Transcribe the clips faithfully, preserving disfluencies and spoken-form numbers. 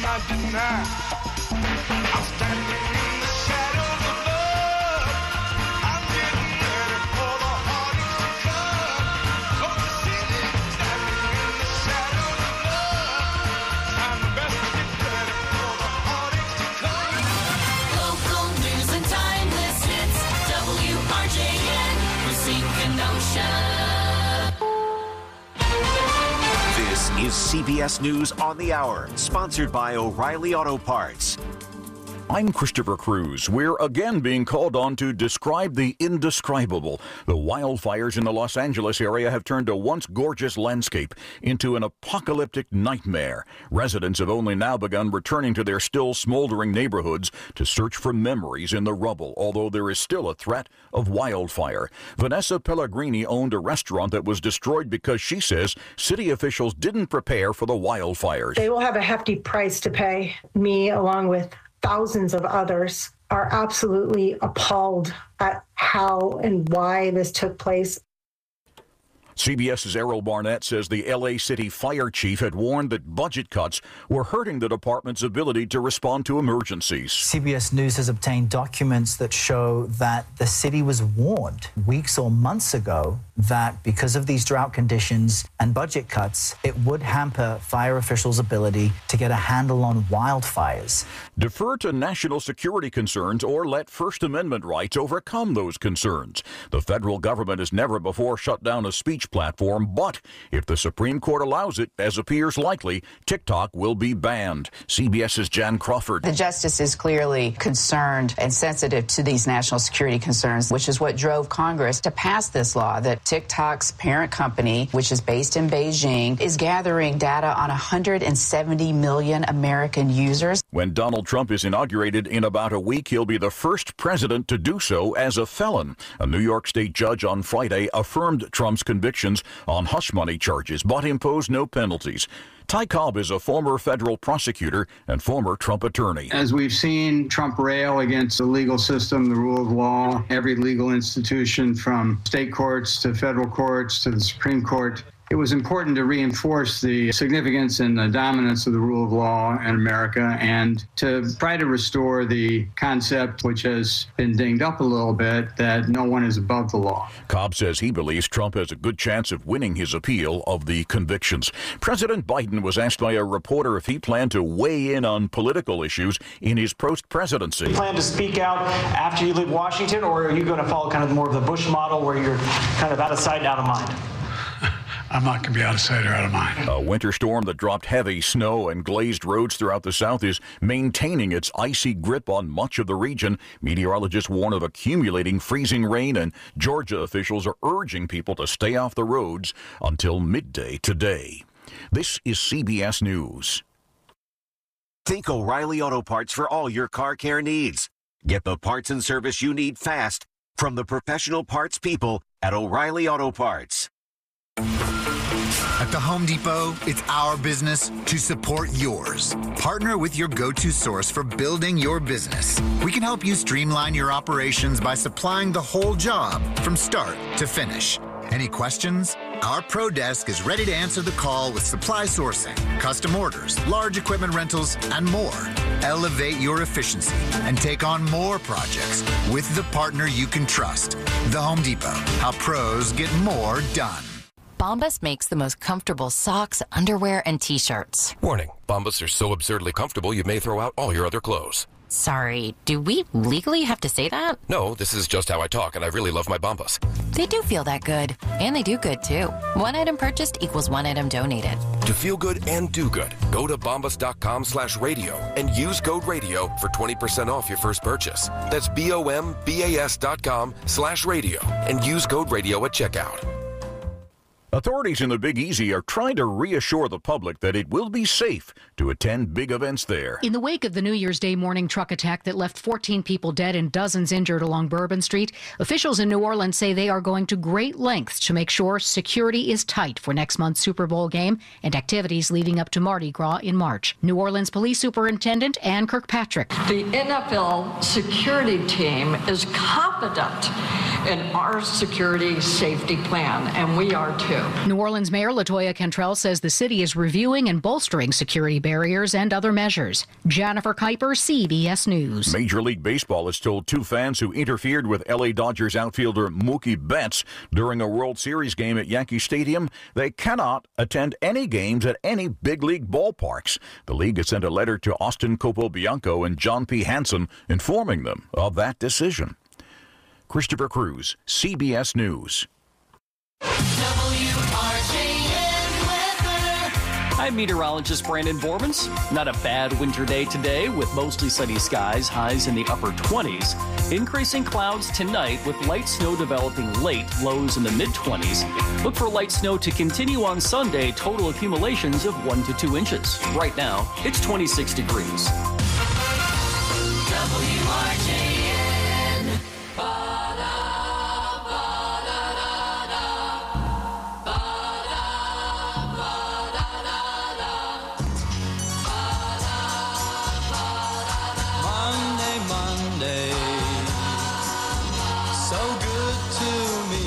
cannot deny. I'm standing in the shadows of love. I'm getting ready for the heartaches to come. From the city, standing in the shadows of love. I'm the best to get ready for the heartaches to come. Local news and timeless hits. W R J N, Racine Kenosha. This is C B S News on the Hour, sponsored by O'Reilly Auto Parts. I'm Christopher Cruz. We're again being called on to describe the indescribable. The wildfires in the Los Angeles area have turned a once gorgeous landscape into an apocalyptic nightmare. Residents have only now begun returning to their still smoldering neighborhoods to search for memories in the rubble, although there is still a threat of wildfire. Vanessa Pellegrini owned a restaurant that was destroyed because she says city officials didn't prepare for the wildfires. They will have a hefty price to pay. Me, along with thousands of others, are absolutely appalled at how and why this took place. CBS's Errol Barnett says the L A City fire chief had warned that budget cuts were hurting the department's ability to respond to emergencies. C B S News has obtained documents that show that the city was warned weeks or months ago that because of these drought conditions and budget cuts, it would hamper fire officials' ability to get a handle on wildfires. Defer to national security concerns or let First Amendment rights overcome those concerns. The federal government has never before shut down a speech platform, but if the Supreme Court allows it, as appears likely, TikTok will be banned. CBS's Jan Crawford. The justice is clearly concerned and sensitive to these national security concerns, which is what drove Congress to pass this law that TikTok's parent company, which is based in Beijing, is gathering data on one hundred seventy million American users. When Donald Trump is inaugurated in about a week, he'll be the first president to do so as a felon. A New York State judge on Friday affirmed Trump's conviction on hush money charges, but imposed no penalties. Ty Cobb is a former federal prosecutor and former Trump attorney. As we've seen Trump rail against the legal system, the rule of law, every legal institution from state courts to federal courts to the Supreme Court, it was important to reinforce the significance and the dominance of the rule of law in America and to try to restore the concept, which has been dinged up a little bit, that no one is above the law. Cobb says he believes Trump has a good chance of winning his appeal of the convictions. President Biden was asked by a reporter if he planned to weigh in on political issues in his post-presidency. Do you plan to speak out after you leave Washington, or are you going to follow kind of more of the Bush model where you're kind of out of sight, out of mind? I'm not going to be out of sight or out of mind. A winter storm that dropped heavy snow and glazed roads throughout the South is maintaining its icy grip on much of the region. Meteorologists warn of accumulating freezing rain, and Georgia officials are urging people to stay off the roads until midday today. This is C B S News. Think O'Reilly Auto Parts for all your car care needs. Get the parts and service you need fast from the professional parts people at O'Reilly Auto Parts. At the Home Depot, it's our business to support yours. Partner with your go-to source for building your business. We can help you streamline your operations by supplying the whole job from start to finish. Any questions? Our Pro Desk is ready to answer the call with supply sourcing, custom orders, large equipment rentals, and more. Elevate your efficiency and take on more projects with the partner you can trust. The Home Depot, how pros get more done. Bombas makes the most comfortable socks, underwear, and T-shirts. Warning, Bombas are so absurdly comfortable you may throw out all your other clothes. Sorry, do we legally have to say that? No, this is just how I talk, and I really love my Bombas. They do feel that good, and they do good, too. One item purchased equals one item donated. To feel good and do good, go to bombas.com slash radio and use code radio for twenty percent off your first purchase. That's B-O-M-B-A-S dot com slash radio and use code radio at checkout. Authorities in the Big Easy are trying to reassure the public that it will be safe to attend big events there. In the wake of the New Year's Day morning truck attack that left fourteen people dead and dozens injured along Bourbon Street, officials in New Orleans say they are going to great lengths to make sure security is tight for next month's Super Bowl game and activities leading up to Mardi Gras in March. New Orleans Police Superintendent Ann Kirkpatrick. The N F L security team is confident in our security safety plan, and we are too. New Orleans Mayor LaToya Cantrell says the city is reviewing and bolstering security barriers and other measures. Jennifer Kuiper, C B S News. Major League Baseball has told two fans who interfered with L A Dodgers outfielder Mookie Betts during a World Series game at Yankee Stadium they cannot attend any games at any big league ballparks. The league has sent a letter to Austin Copobianco and John P. Hansen informing them of that decision. Christopher Cruz, C B S News. I'm meteorologist Brandon Bormans. Not a bad winter day today with mostly sunny skies, highs in the upper twenties. Increasing clouds tonight with light snow developing late, lows in the mid-twenties. Look for light snow to continue on Sunday, total accumulations of one to two inches. Right now, it's twenty-six degrees. W R J N. Monday, Monday, so good to me.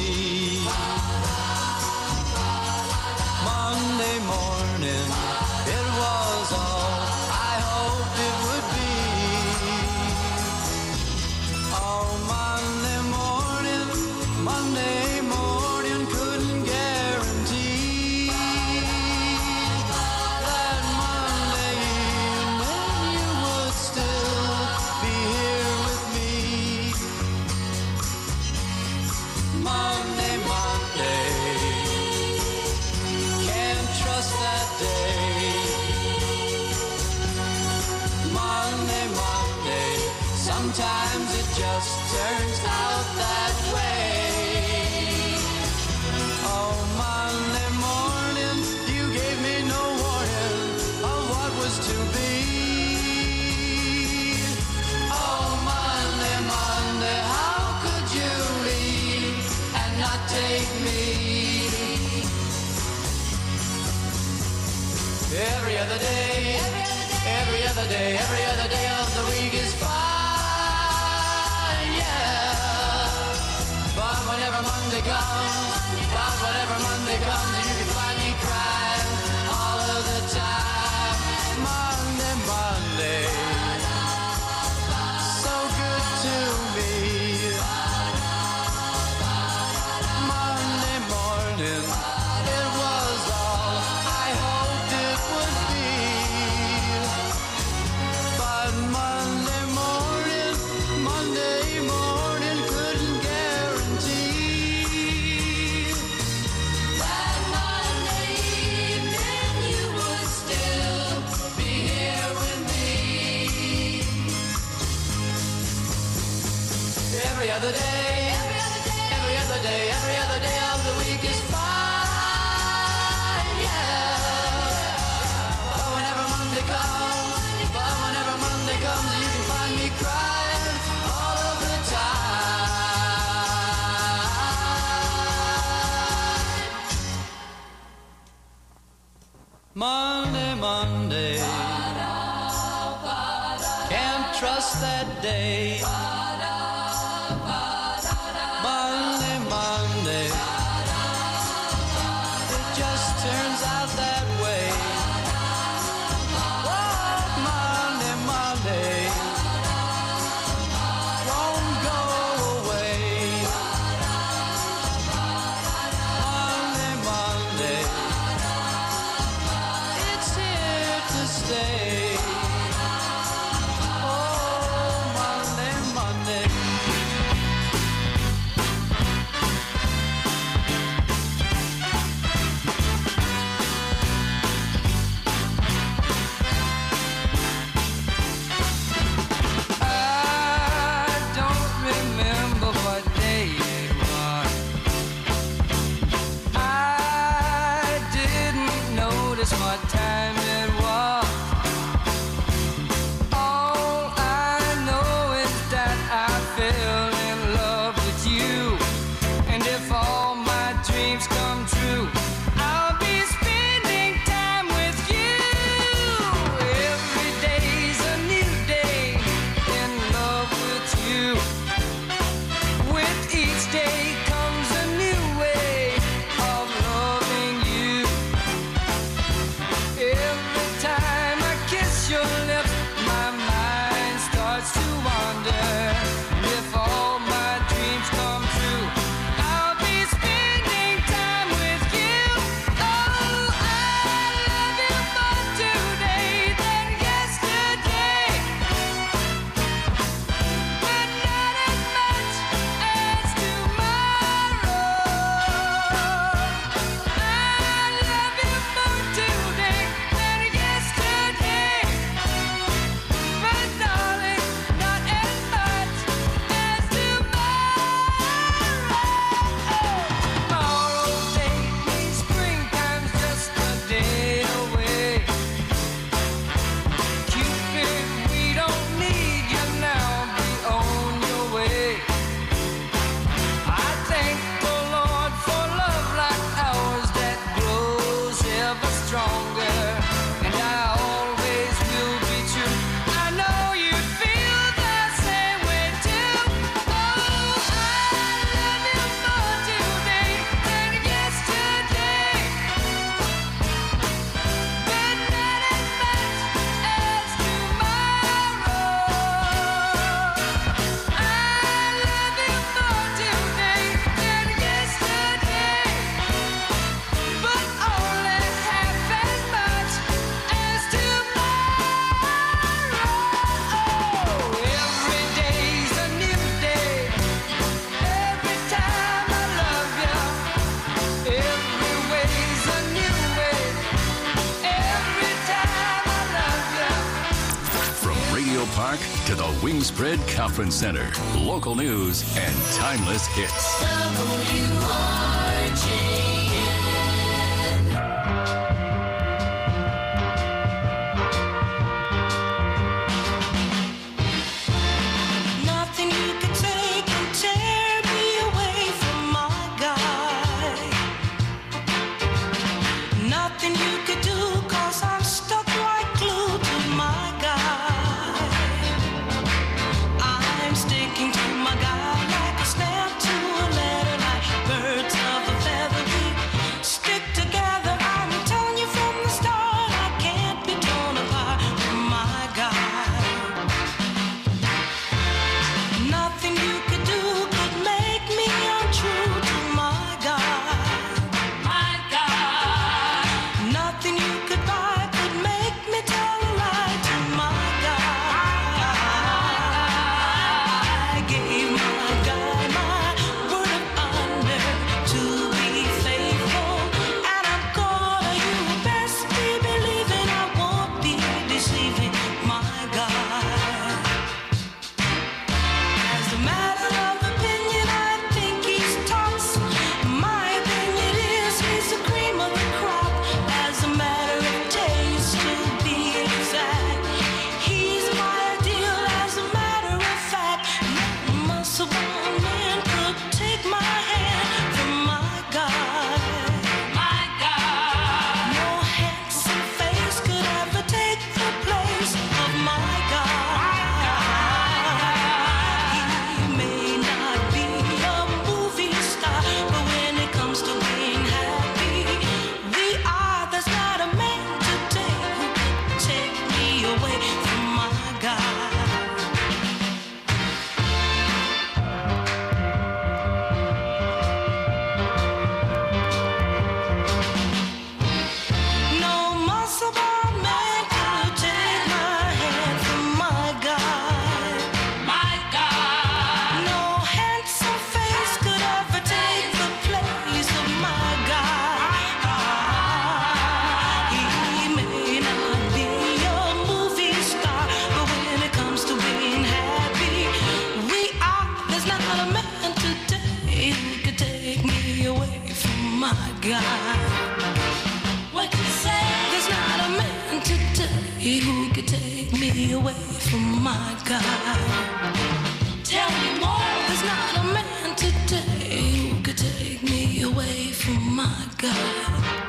Monday morning, it was all I hoped it would be. Oh, Monday morning, Monday morning, couldn't guarantee that Monday evening you would still be here with me. Monday, Monday, can't trust that day. Monday, Monday, sometimes it just turns out that way. Oh, Monday morning, you gave me no warning of what was to be. Oh, Monday, Monday, how could you leave and not take me? Every other day, every other day, every other day of the week is fine, yeah. But whenever Monday comes, but whenever Monday comes, you can find me crying all of the time. Monday, Monday, so good to me. Monday morning, it was all I hoped it would be. But Monday morning, Monday morning couldn't guarantee that Monday evening you would still be here with me. Every other day, every other day, every other day of the week is fine, yeah. But whenever Monday comes, but whenever Monday comes, you can find me crying all of the time. Monday, Monday, can't trust that day. Monday, Monday, it just turns out that way. Oh, Monday, Monday, won't go away. Monday, Monday, it's here to stay. Oh, Monday, Monday. Park to the Wingspread Conference Center. Local news and timeless hits. W R J N. Nothing you could take and tear me away from my guy. Nothing you could do, cause I'm stuck like glue to my guy. I'm sticking to my guy like a stamp to a letter, like birds of a feather. We stick together, I'm telling you from the start, I can't be torn apart from my guy. Nothing you could do could make me untrue to my guy. My guy. Nothing you could buy could make me tell a lie to my guy. I gave my guy my word of honor to be faithful, and I'm gonna, you best be believing I won't be deceiving my guy. As a matter of opinion, I think he's tops. My opinion is he's the cream of the crop. As a matter of taste, to be exact, he's my ideal. As a matter of fact, no muscle-bound man could take my hand from my guy. My guy. No handsome face could ever take the place of my guy. He may not be a movie star, but when it comes to being happy, we are. There's not a man today who could take me away from my guy. No muscle-bound man could take my hand from my guy. My guy. No handsome face could ever take the place of my guy. He may not be a movie star, but when it comes to being happy, we are. There's not a man today who could take me away from my guy. What you say? There's not a man today who could take me away from my guy. Tell me more. There's not a man today who could take me away from my guy.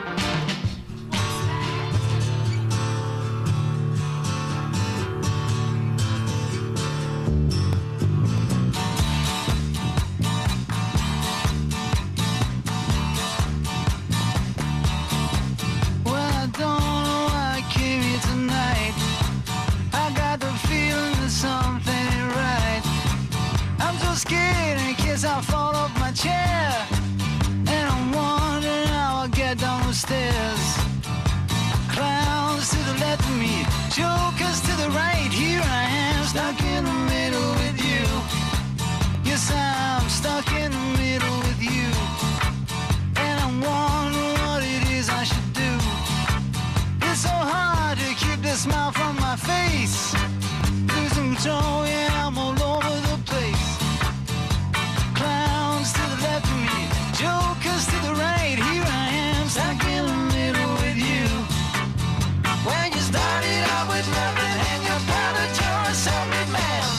Well, I don't know why I came here tonight. I got the feeling that something ain't right. I'm so scared in case I fall off my chair, and I'm wondering how I'll get down the stairs. Clowns to the left of me, jokers to the right. Here I am, stuck in the middle with you. Yes, I'm stuck in the middle with you, and I'm wondering what it is I should do. It's so hard to keep the smile from my face. Losing control, yeah, I'm all over the place. Clowns to the left of me, jokers to the right. Here I am, stuck in the middle with you. When you started out with nothing and you're proud that you're a self-made man,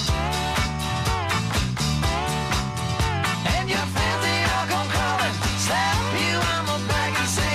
and your fans, they all come crawling, slap you on the back and say,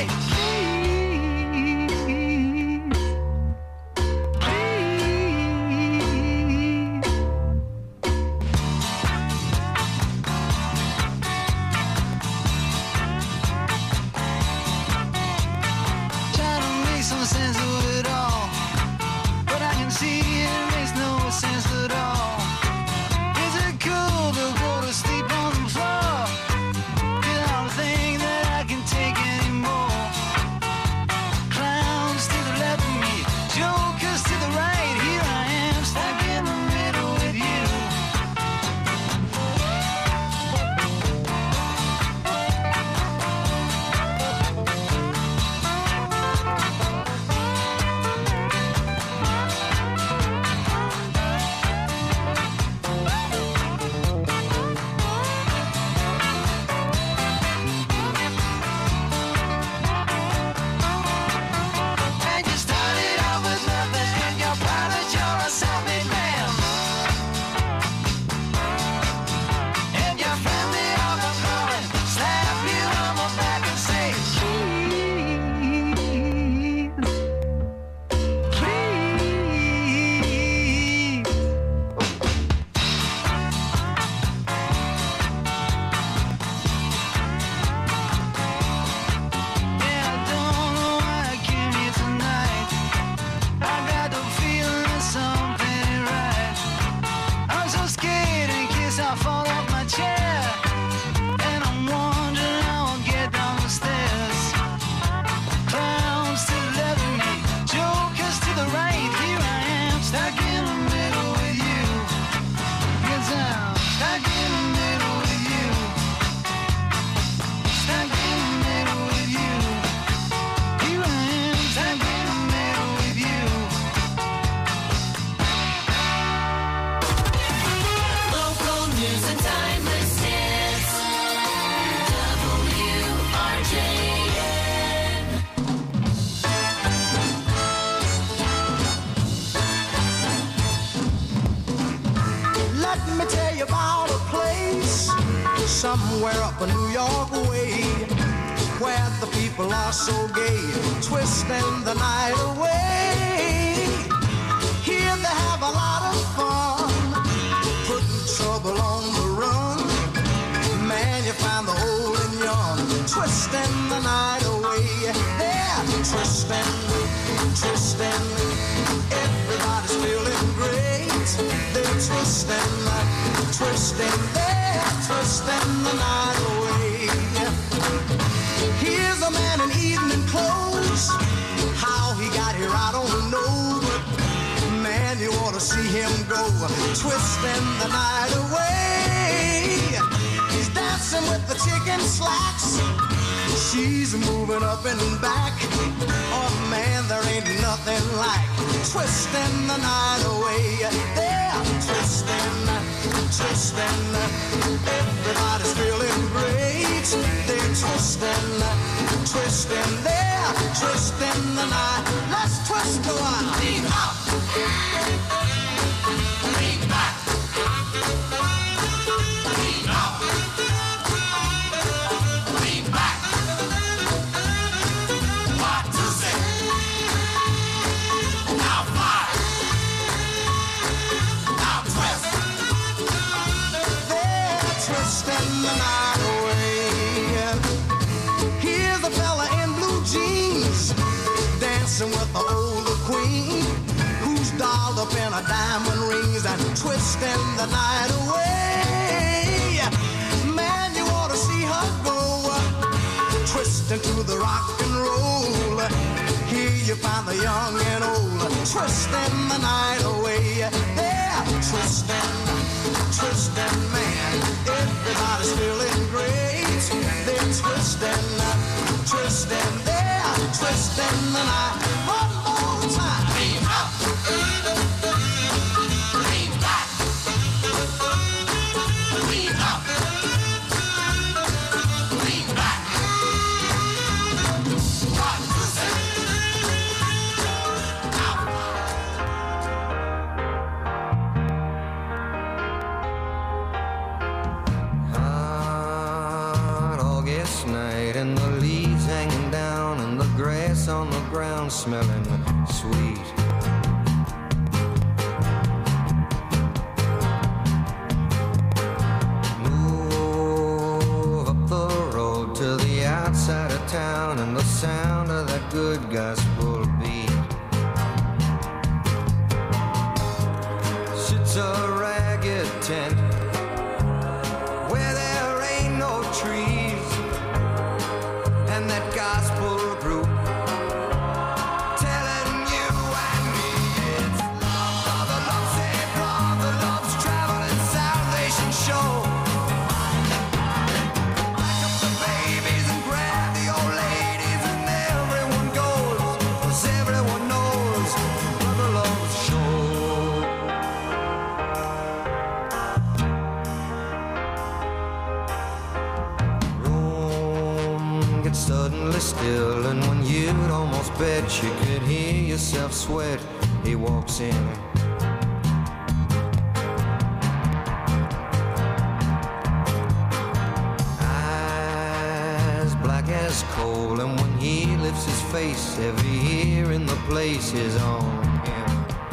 try to make some sense of it all, but I can see it makes no sense at all. Is it cool to go to sleep on the floor? 'Cause I don't think that I can take anymore. Clowns to the left of me, jokers to the right. Here I am, stuck in the middle with you. me tell you about a place somewhere up a New York way where the people are so gay, twisting the night away. Here they have a lot of fun, putting trouble on the run. Man, you find the old and young, twisting the night away. They're twisting, twisting, everybody's feeling great. They're twisting, twisting, they're twisting the night away. Here's a man in evening clothes, how he got here I don't know, but man, you ought to see him go, twisting the night away. He's dancing with the chicken slacks, she's moving up and back. Oh man, there ain't nothing like twisting the night away. They're twisting, twisting, everybody's feeling great. They're twisting, twisting, they're twisting the night. Let's twist a while. Lean up, lean back, lean up, lean back. One, two, six. Now five. Now twist. They're twisting the night away. Here's a fella in blue jeans dancing with the older queen who's dolled up in her diamond rings and twisting the night away. Man, you ought to see her go, twisting to the rock and roll. Here you find the young and old, twisting the night away. They're twisting, twisting, man, everybody's feeling great. They're twisting, twisting, they're twisting the night. One more time. Lean up, lean back, lean up, lean back. One, two, three. Hot August night and the leaves hanging down and the grass on the ground smelling sweet. Move up the road to the outside of town and the sound of that good gospel beat. Sits a ragged tent where there ain't no trees, and that gospel group telling you and me it's love, the love saved, love, the love's traveling salvation show. Pack up the babies and grab the old ladies and everyone goes, 'cause everyone knows Brother Love's show. Room gets suddenly still, and when you'd almost bet you could hear yourself sweat, he walks in. Eyes black as coal, and when he lifts his face, every ear in the place is on him.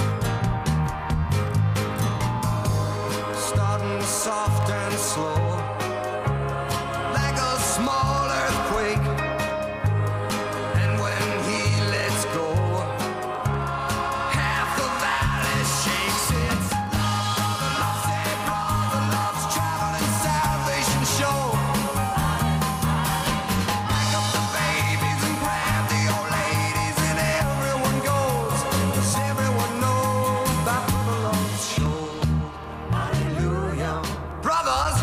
Starting soft and slow, like a small earthquake, and when he lets go, half the valley shakes. It's love, the love saved, love, the love's traveling salvation show. Pack up the babies and grab the old ladies, and everyone goes, 'cause everyone knows about Brother Love's show. Hallelujah. Brothers!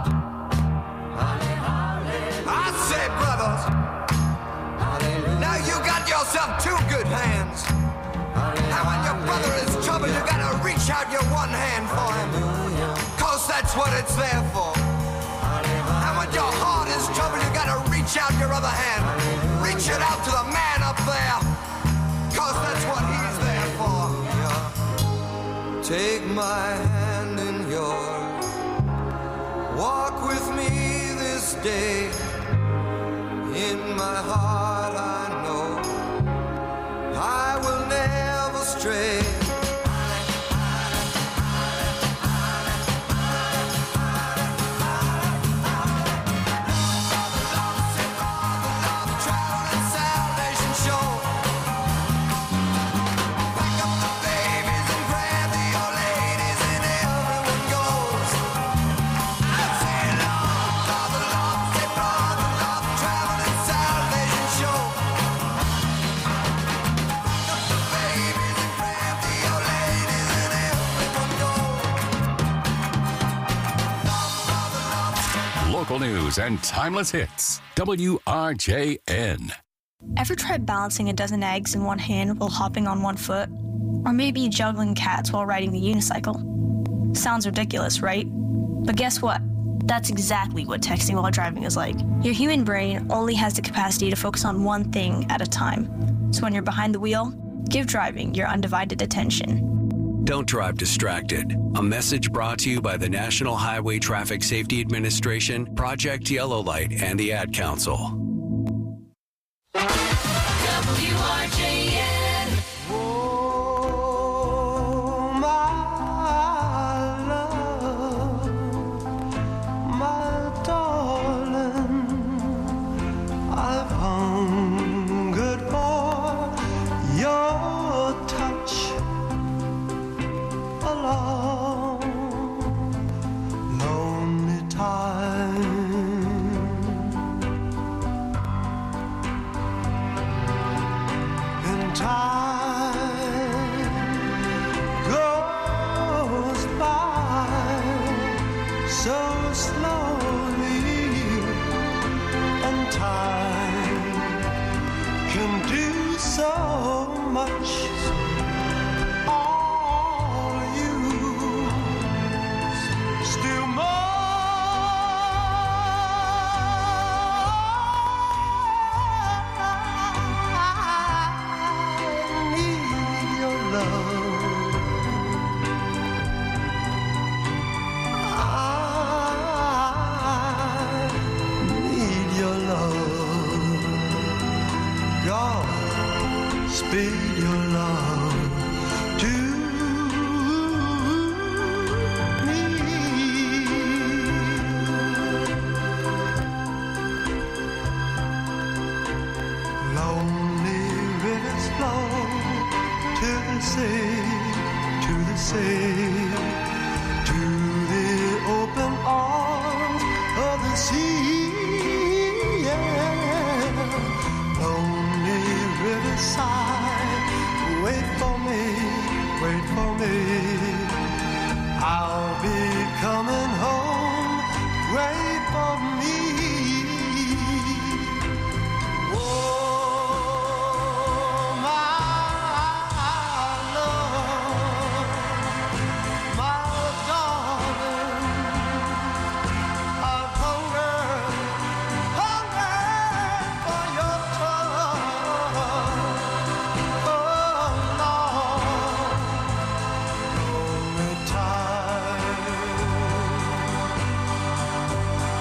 I say brothers! Now you got yourself two good hands. And when your brother is trouble, you gotta reach out your one hand for him. 'Cause that's what it's there for. And when your heart is trouble, you gotta reach out your other hand. Reach it out to the man up there. 'Cause that's what he's there for. Take my hand in yours. day. In my heart I know I will never stray. Local news and timeless hits. W R J N. Ever tried balancing a dozen eggs in one hand while hopping on one foot? Or maybe juggling cats while riding the unicycle? Sounds ridiculous, right? But guess what? That's exactly what texting while driving is like. Your human brain only has the capacity to focus on one thing at a time. So when you're behind the wheel, give driving your undivided attention. Don't drive distracted. A message brought to you by the National Highway Traffic Safety Administration, Project Yellow Light, and the Ad Council. W R J N. Oh, my love, my darling, I've hungered for your touch a long, lonely time. And time goes by so slowly, and time can do so much. All you still more. Speed your love to me. Lonely rivers flow to the sea, to the sea, to the open arms of the sea. Yeah. Lonely riverside, wait for me, wait for me. I'll be coming home, wait for me. Oh, my love, my darling, I've hungered, hungered for your touch. Oh, Lord, lonely time.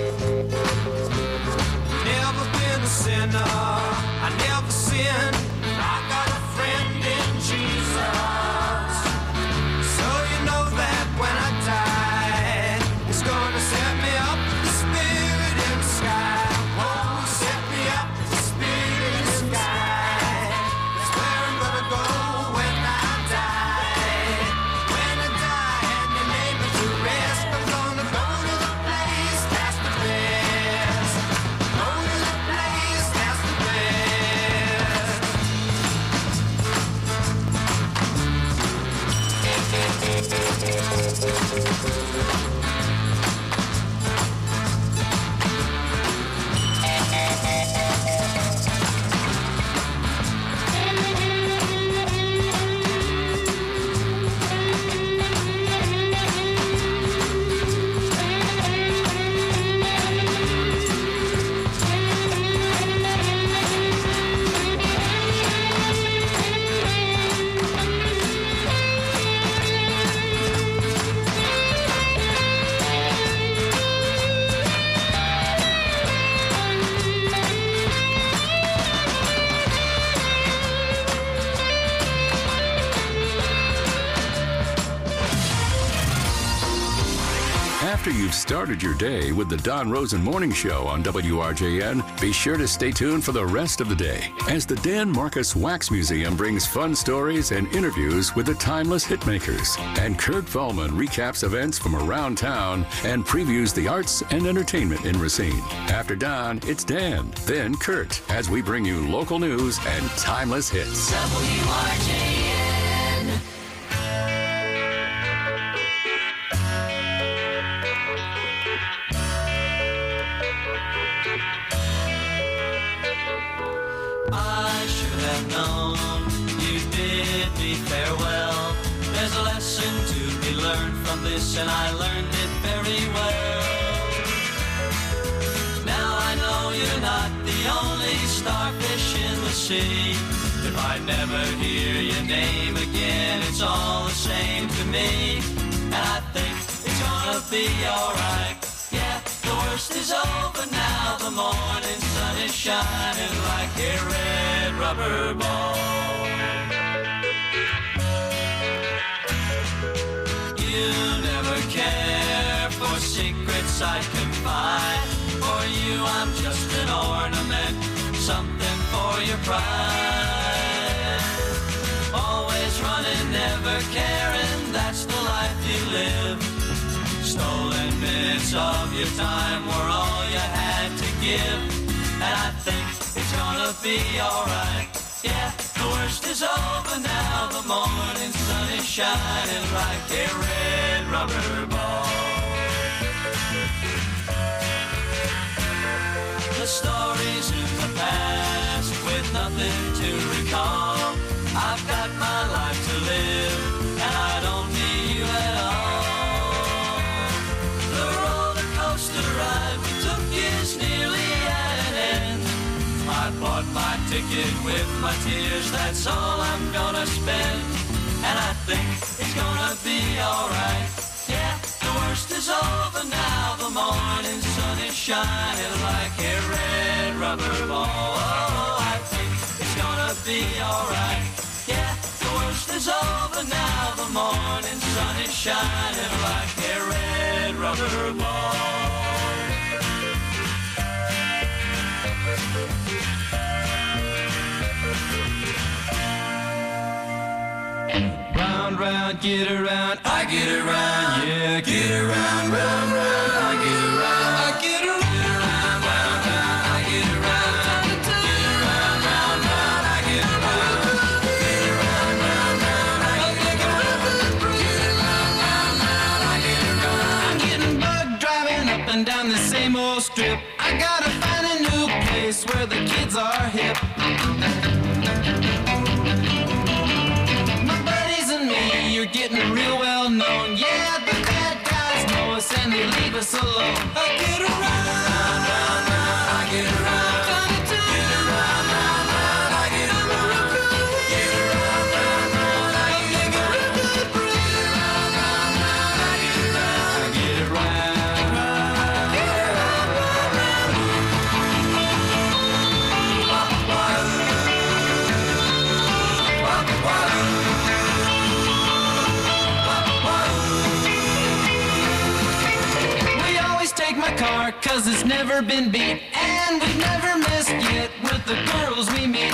Never been a sinner, I never sinned. I got a friend in Jesus. So you know that when I die, it's gonna set me up, the spirit in the sky. Oh, set me up, the spirit in the sky. That's where I'm gonna go when I die. When I die and you lay me to rest, I'm gonna go to the place that's the best. Go to the place that's the best. After you've started your day with the Don Rosen Morning Show on W R J N, be sure to stay tuned for the rest of the day as the Dan Marcus Wax Museum brings fun stories and interviews with the timeless hitmakers. And Kurt Vollman recaps events from around town and previews the arts and entertainment in Racine. After Don, it's Dan, then Kurt, as we bring you local news and timeless hits. W R J N. I should have known you bid me farewell. There's a lesson to be learned from this, and I learned it very well. Now I know you're not the only starfish in the sea. If I never hear your name again, it's all the same to me. And I think it's gonna be alright. Yeah, the worst is over now. The morning sun is shining like a red rubber ball. You never care for secrets I confide. For you I'm just an ornament, something for your pride. Always running, never caring, that's the life you live. Stolen minutes of your time were all you had to give. And I think it's gonna be alright. Yeah, the worst is over now. The morning sun is shining like a red rubber ball. The stories in the past with nothing to recall. I've got my life to live, and I don't need you at all. The roller coaster ride we took is nearly at an end. I bought my ticket with my tears, that's all I'm gonna spend. And I think it's gonna be alright. Yeah, the worst is over now. The morning sun is shining like a red rubber ball. Oh, I think it's gonna be alright. Yeah, the worst is over now. The morning sun is shining like a red rubber ball. Round, round, get around, I get around, yeah, get around, round, round, I get around, I get around, round, round, round, I get around, get around, round, round, I get around, get around, round, round, I get around, get around, round, round, I get around. I'm getting bugged driving up and down the same old strip. I gotta find a new place where the kids are hip. You're getting real well known. Yeah, the bad guys know us and they leave us alone. I get around, round, round, round, I get around. Get around, round, round, I get around. Get around, round, round, I get around. Get around, round, round, I get around. I get around. Get around, never been beat, and we've never missed yet with the girls we meet.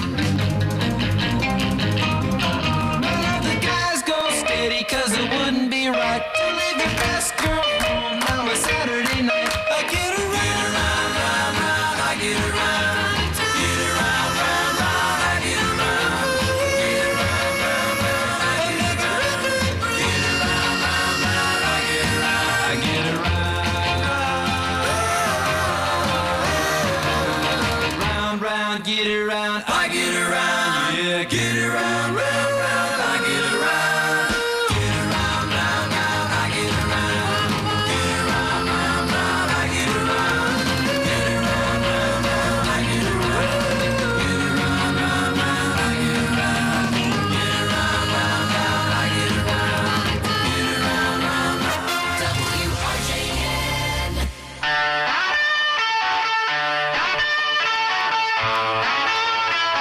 None of the guys go steady, cause it wouldn't be right to leave your best girl home on a Saturday night. I get around, round, round, round, I get around. Get around, round, round, I get around. Get around, round, round, I get around. Get around, round, round, I get around. I get around. Round, round, get around. I get around. Yeah, get around, round, round, I get around. Get around, round, round, I get around. Get around, round, round, I get around. Get around, round, round, I get around. Get around, round, round, I get around. Get around, round, round, I get around. Get around, round, round. W R J N.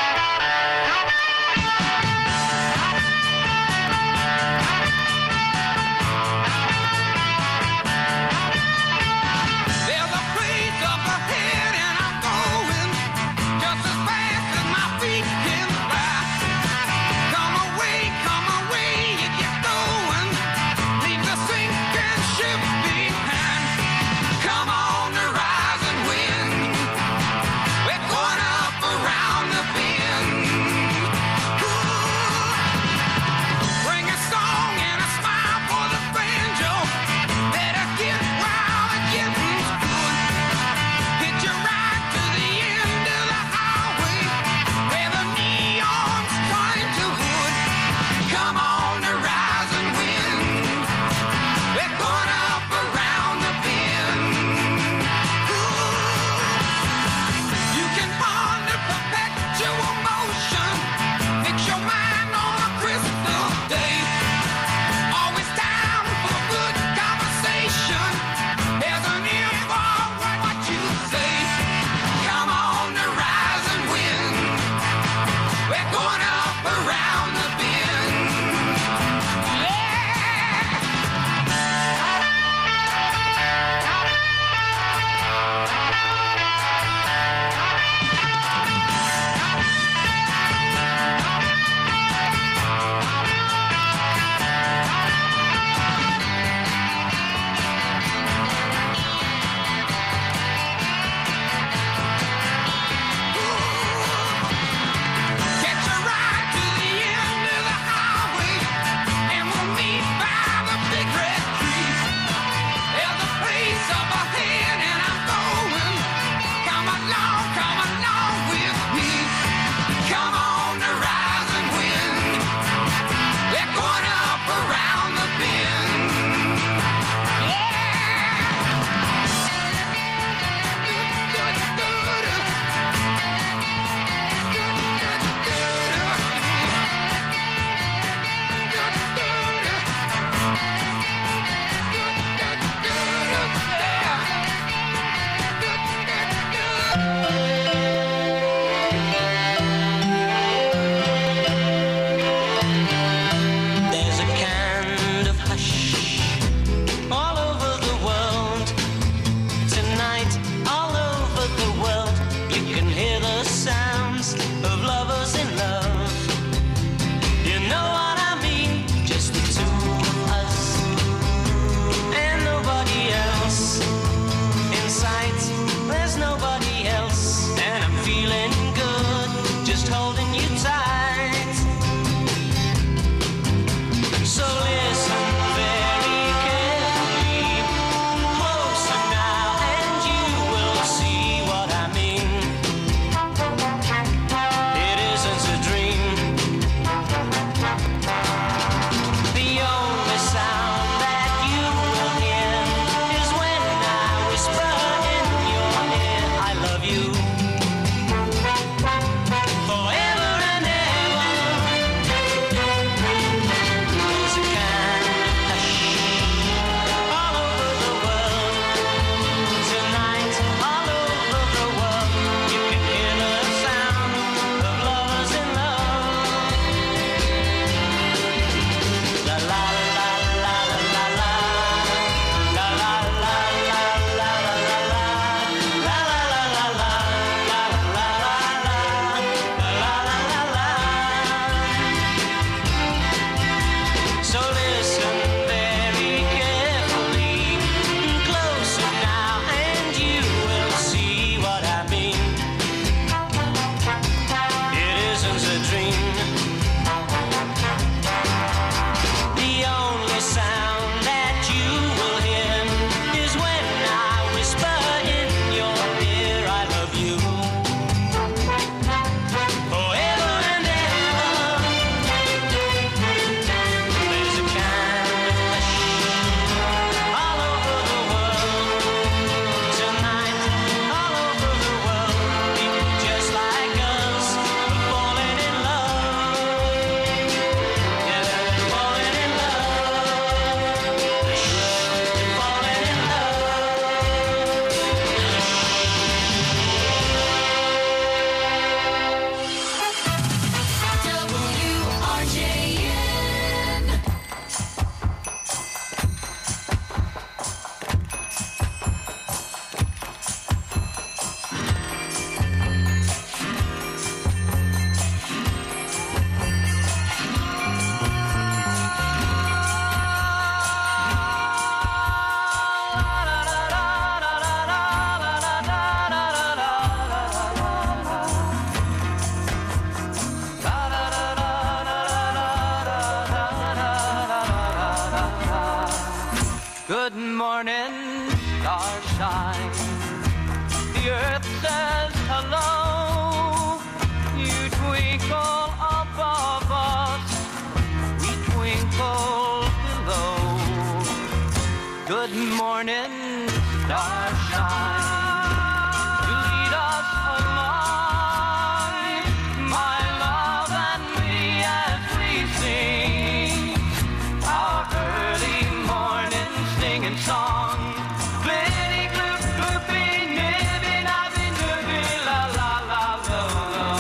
Good morning, starshine. To lead us along, my love and me as we sing our early morning singing song. Glitty, gloop, gloopy, nibby, nabby, nibby, la, la, la, lo, lo.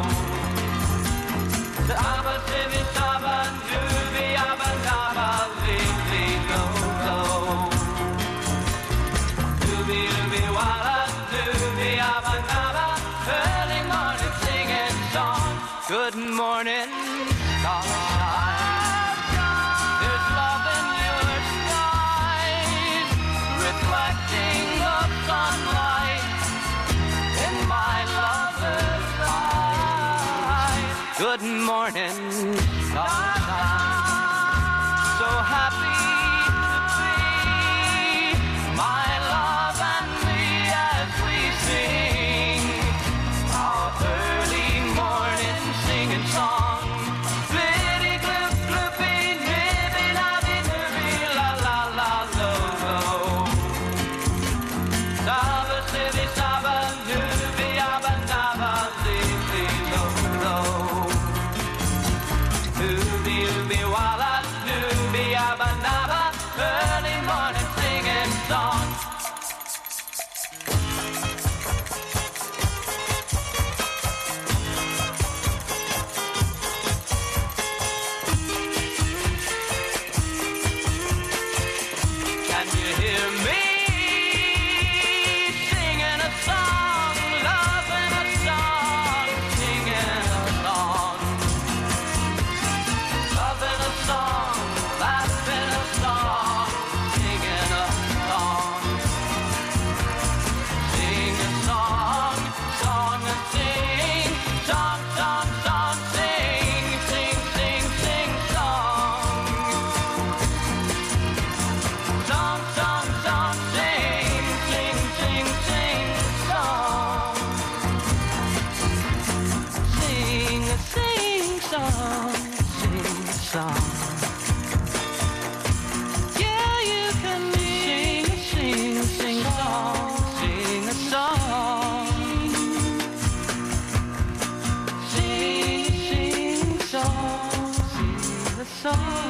Abba, sibby, sabba, dooby, abba, dabba, lee, lee, lo, lo. Dooby, dooby, walla, dooby, abba, dabba, early morning singing song. Good morning, starlight. There's love in your skies, reflecting the sunlight in my lover's eyes. Good morning, starlight. So happy to be my love and me as we sing our early morning singing song. Glitty, gloop, gloopy, nibby, nabby, nibby, la, la, la, lo, lo. Sabba, sibby, sabba, nibby, abba, dabba, lee, lee, lo, lo. Dooby, dooby, walla, dooby, abba, dabba, early morning singing song. Can you hear me singing a song, loving a song, singing a song, loving a song, laughing a song, singing a song, sing a song, song and sing, song, song, song, sing, sing, sing, sing song. Song, song, song, sing, sing, sing, sing, song. Sing, sing, song, sing, song. Yeah, you can sing, sing, sing, song, sing a song. Sing, sing, song, sing a song.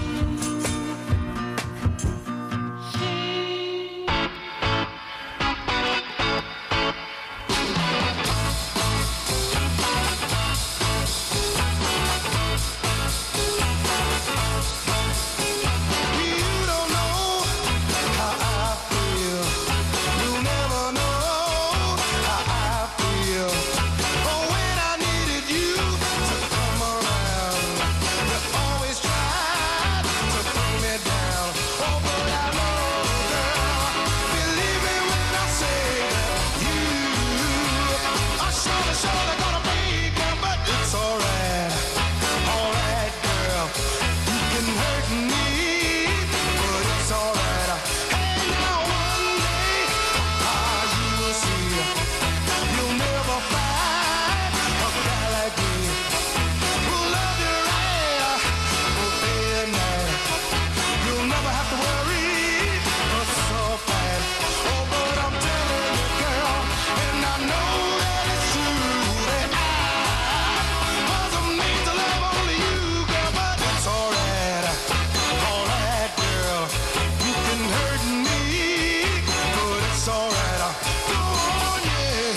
You don't know how I feel. You'll never know how I feel. Oh, when I needed you to come around, you always tried to bring me down. Oh, but I know, girl, believe me when I say that you are surely, surely gonna break me, but it's alright, alright, girl. You can hurt me, but it's alright. Hey, now one day, ah, you will see, you'll never find a guy like me who'll love you right, who'll day and night. You'll never have to worry, but so fine. Oh, but I'm telling you, girl, and I know that it's true that I wasn't made to love only you, girl, but it's alright, alright, girl. You can hurt me, but it's alright. Go on, yeah.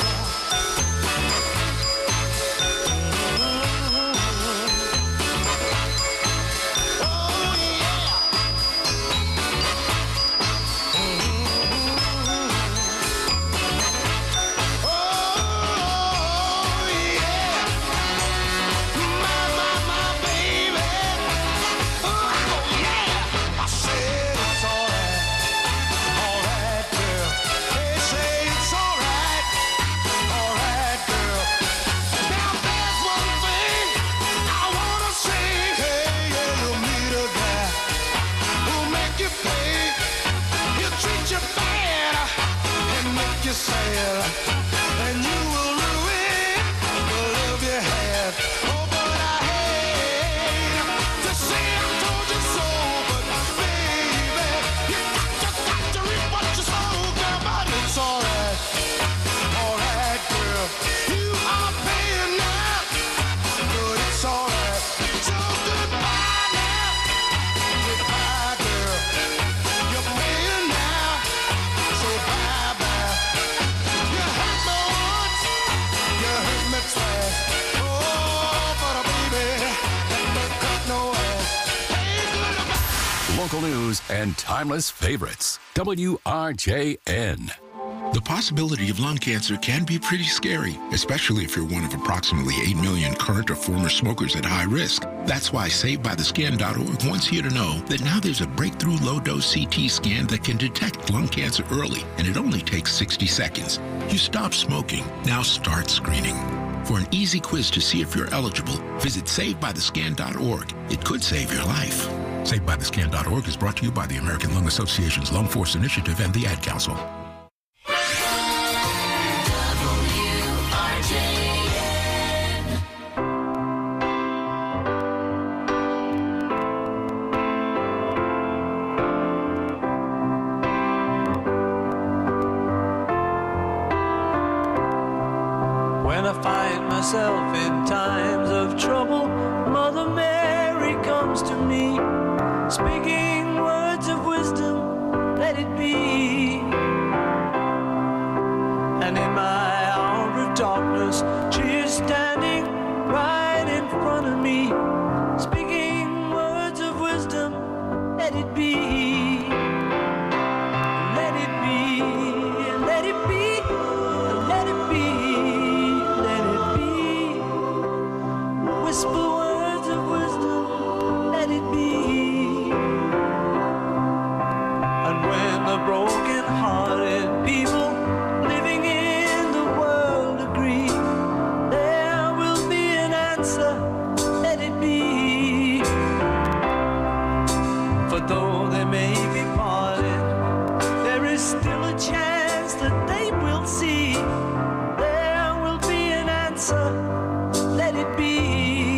Oh, yeah. Oh, yeah. My, my, my baby. Oh, yeah. I said it's alright, alright, girl. They say it's alright, alright, girl. Now there's one thing I wanna say. Hey, yeah, you'll meet a guy who'll make you pay. He'll treat you bad and make you sad, and you will ruin the love you had. Oh, but I hate to say I told you so, but baby, you got, you got local news, and timeless favorites. W R J N. The possibility of lung cancer can be pretty scary, especially if you're one of approximately eight million current or former smokers at high risk. That's why Saved By The Scan dot org wants you to know that now there's a breakthrough low-dose C T scan that can detect lung cancer early, and it only takes sixty seconds. You stop smoking, now start screening. For an easy quiz to see if you're eligible, visit Saved By The Scan dot org. It could save your life. Saved By The Scan dot org is brought to you by the American Lung Association's Lung Force Initiative and the Ad Council. When I find myself in times of trouble, Mother Mary comes to me, speaking words of wisdom, let it be. And in my hour of darkness, she is standing right in front of me, speaking words of wisdom, let it be. Let it be, let it be, let it be. Whisper words of wisdom, let it be. And when the broken-hearted people living in the world agree, there will be an answer, let it be. For though they may be parted, there is still a chance that they will see. There will be an answer, let it be.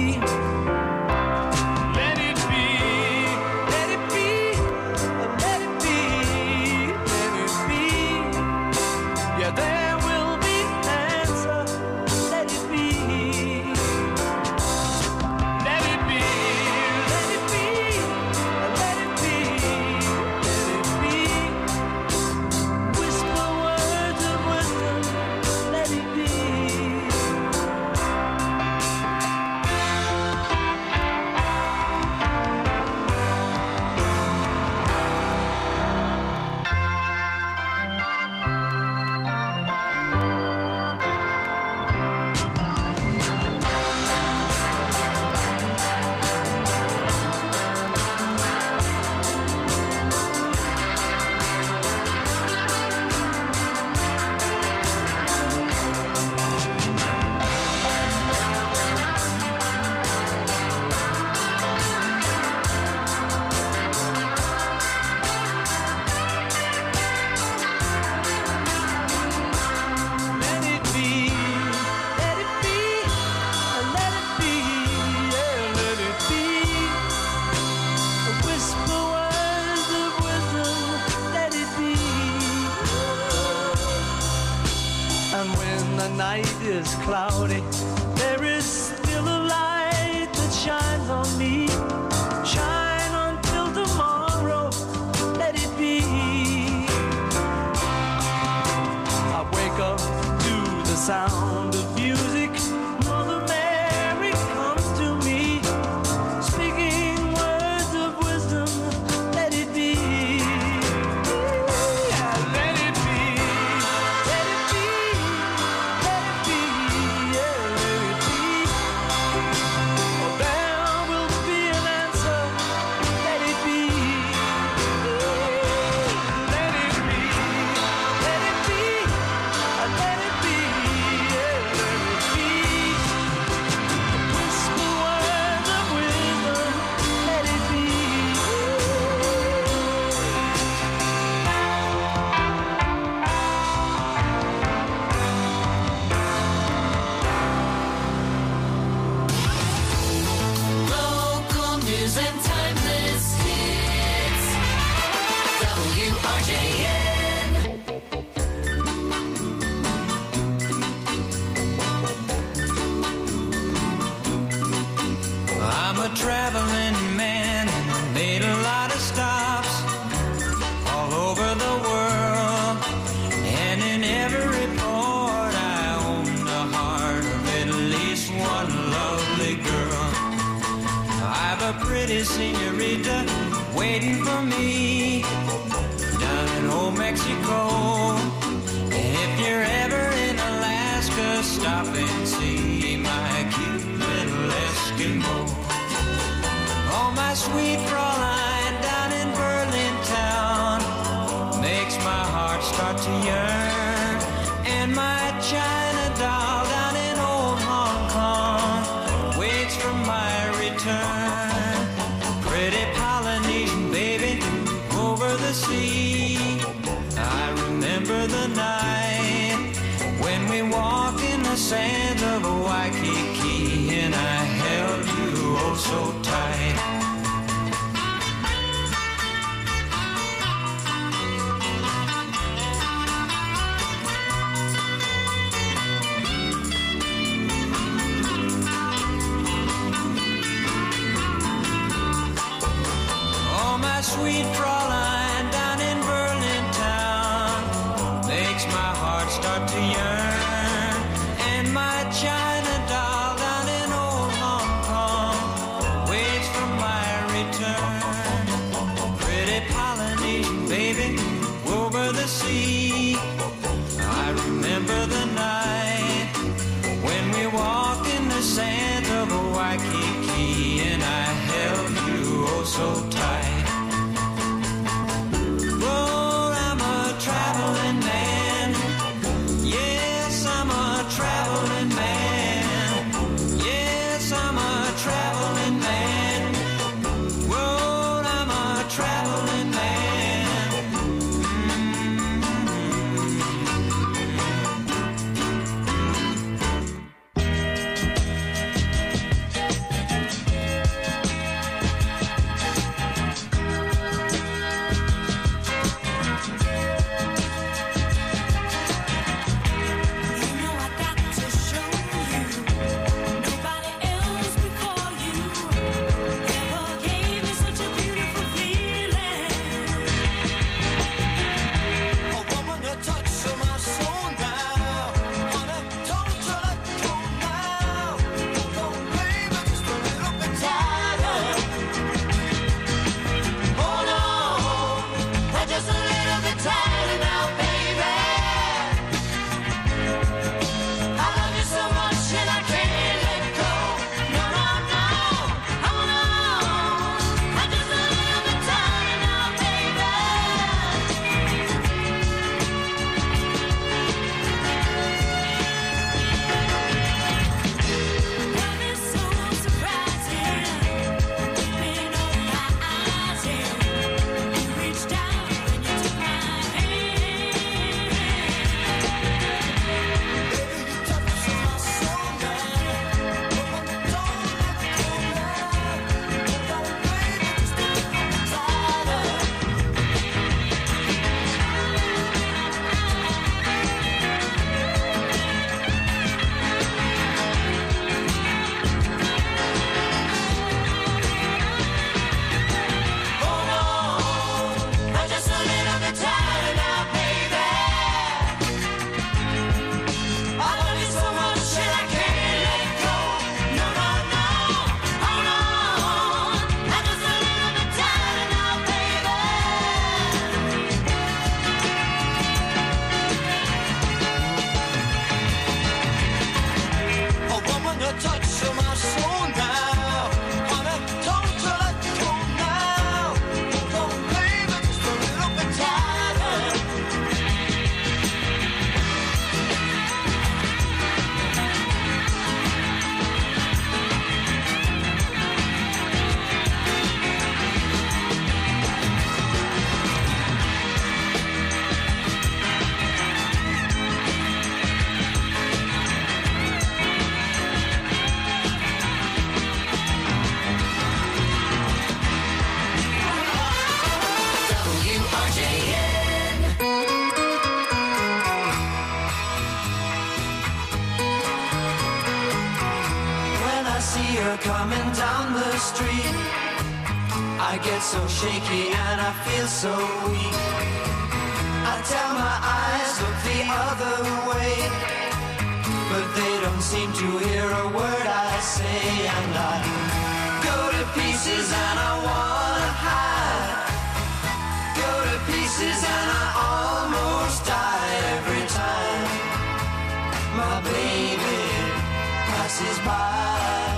Cloudy, there is still a light that shines on me. Shine until tomorrow, let it be. I wake up to the sound of music. Mother Mary comes to me, speaking words of wisdom, let it be. Yeah, let it be, let it be. Traveling man, made a lot of stops all over the world, and in every port I owned the heart of at least one lovely girl. I've a pretty senorita waiting for me down in old Mexico. And if you're ever in Alaska, stop and see my cute little Eskimo. Oh, my sweet Fraulein down in Berlin town makes my heart start to yearn. And my China doll down in old Hong Kong waits for my return. Pretty Polynesian baby over the sea, I remember the night when we walked in the sands of Waikiki and I held you oh so tight. Oh, my sweet Fraulein down in Berlin town makes my heart start to yearn. And my China doll down in old Hong Kong waits for my return. Pretty Polynesian baby over the sea, I remember the night when we walked in the sands of Waikiki and I held you oh so tight. Well, I'm a traveling man. Yes, I'm a traveling man. Yes, I'm a traveling man. Well, I'm a traveling man. coming down the street. I get so shaky and I feel so weak. I tell my eyes look the other way, but they don't seem to hear a word I say. And I go to pieces and I wanna hide. my baby passes by.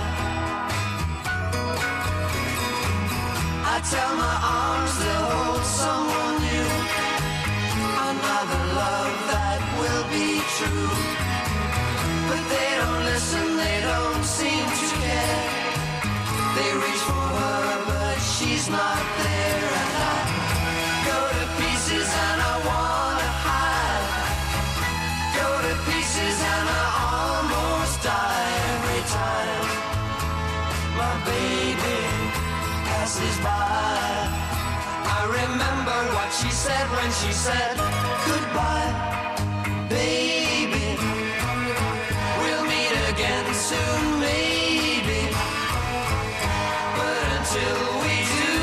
I tell my arms they'll hold someone new, another love that will be true. But they don't listen, they don't seem to care. They reach for her, but she's not there. And I go to pieces and I wanna hide. Go to pieces and I almost die every time my baby passes by. I remember what she said when she said goodbye, baby. We'll meet again soon, maybe. But until we do,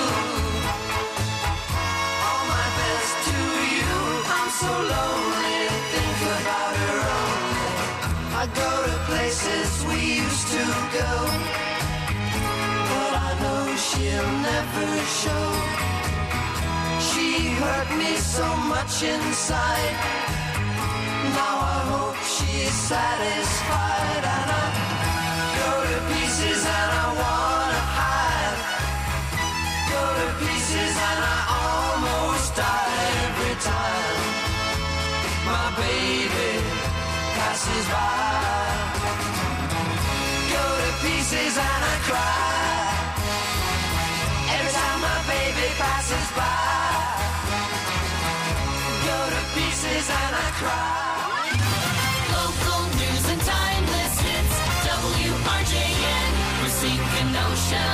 all my best to you. I'm so lonely to think about her only. I go to places we used to go, but I know she'll never show. She hurt me so much inside. Now I hope she's satisfied. And I go to pieces and I wanna hide. Go to pieces and I almost die every time my baby passes by. Go to pieces and I cry every time my baby passes by. Go to pieces and I cry. Local news and timeless hits. W R J N, Racine Kenosha.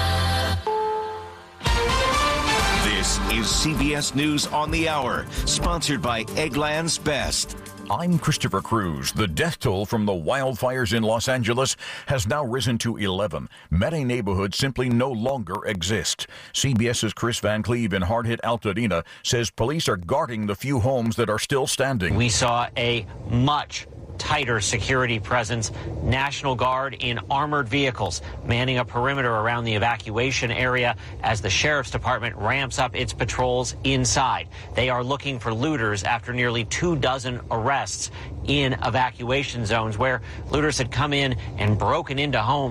This is C B S News on the Hour, sponsored by Eggland's Best. I'm Christopher Cruz. The death toll from the wildfires in Los Angeles has now risen to eleven. Many neighborhoods simply no longer exist. CBS's Chris Van Cleve in hard-hit Altadena says police are guarding the few homes that are still standing. We saw a much tighter security presence, National Guard in armored vehicles manning a perimeter around the evacuation area as the Sheriff's Department ramps up its patrols inside. They are looking for looters after nearly two dozen arrests in evacuation zones where looters had come in and broken into homes.